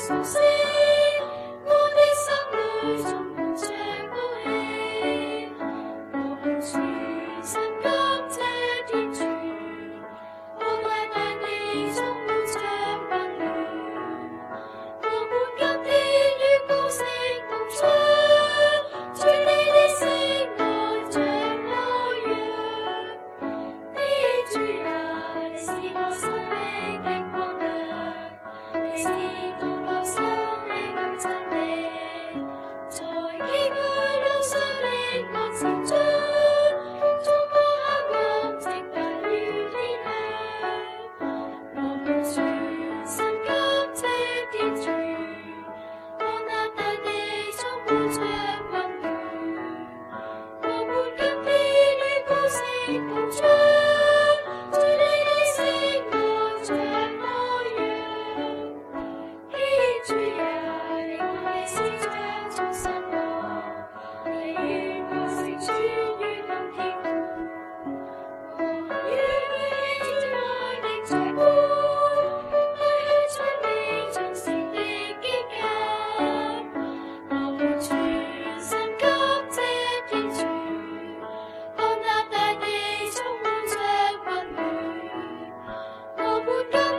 晨曦，我的心裏充滿着高興。我向全身感謝天主，看大大地充滿着溫暖。我們今天與高聲同唱，主你的聖愛像太陽，你主也是我生命的光亮，你是導我生命的真理，在崎嶇路上領我前進，衝破黑暗，直達於天亮。我們全心感謝天主，看那大地充滿着溫暖。我們今天與高聲同唱，主你的聖愛像太陽，天主也令我的思想重新我，你願我成全於今天空。我願記住愛的財富，去向出你忠誠的基業。我們全心感謝天主，看那大地充滿着溫暖。我們今